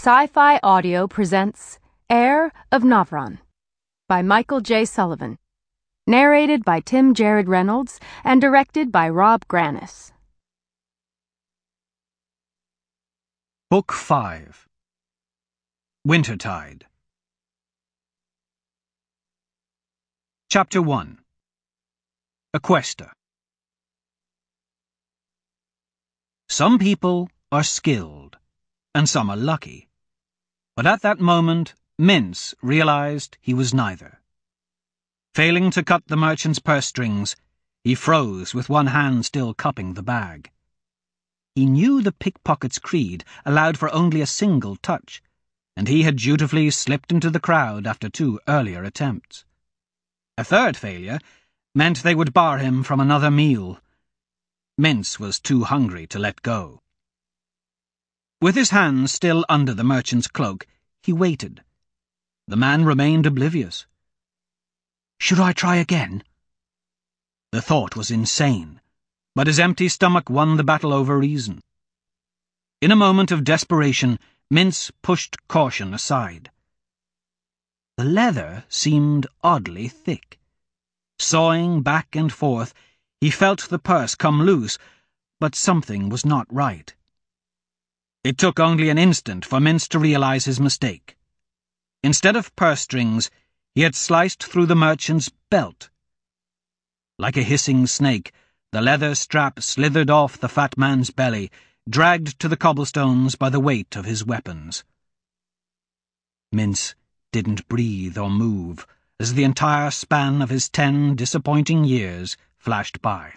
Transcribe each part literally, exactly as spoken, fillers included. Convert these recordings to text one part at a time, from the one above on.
Sci-Fi Audio presents Heir of Navran by Michael J. Sullivan, narrated by Tim Jared Reynolds and directed by Rob Granis. Book five. Wintertide. Chapter one. Aquesta. Some people are skilled, and some are lucky. But at that moment, Mince realized he was neither. Failing to cut the merchant's purse strings, he froze with one hand still cupping the bag. He knew the pickpocket's creed allowed for only a single touch, and he had dutifully slipped into the crowd after two earlier attempts. A third failure meant they would bar him from another meal. Mince was too hungry to let go. With his hands still under the merchant's cloak, he waited. The man remained oblivious. Should I try again? The thought was insane, but his empty stomach won the battle over reason. In a moment of desperation, Mince pushed caution aside. The leather seemed oddly thick. Sawing back and forth, he felt the purse come loose, but something was not right. It took only an instant for Mince to realize his mistake. Instead of purse strings, he had sliced through the merchant's belt. Like a hissing snake, the leather strap slithered off the fat man's belly, dragged to the cobblestones by the weight of his weapons. Mince didn't breathe or move as the entire span of his ten disappointing years flashed by.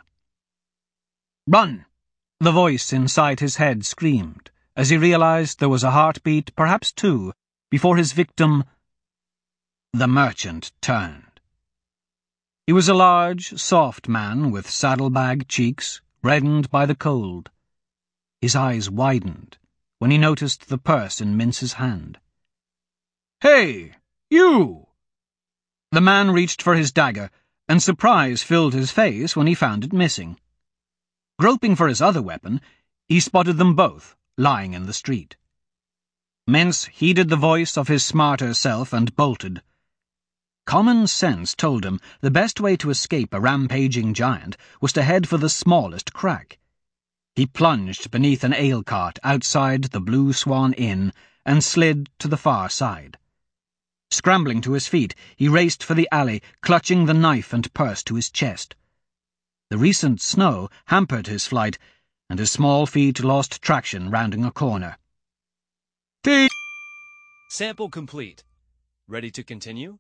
"Run!" the voice inside his head screamed, as he realized there was a heartbeat, perhaps two, before his victim. The merchant turned. He was a large, soft man with saddlebag cheeks, reddened by the cold. His eyes widened when he noticed the purse in Mince's hand. "Hey, you!" The man reached for his dagger, and surprise filled his face when he found it missing. Groping for his other weapon, he spotted them both, lying in the street. Mince heeded the voice of his smarter self and bolted. Common sense told him the best way to escape a rampaging giant was to head for the smallest crack. He plunged beneath an ale cart outside the Blue Swan Inn and slid to the far side. Scrambling to his feet, he raced for the alley, clutching the knife and purse to his chest. The recent snow hampered his flight, and his small feet lost traction rounding a corner. Sample complete. Ready to continue?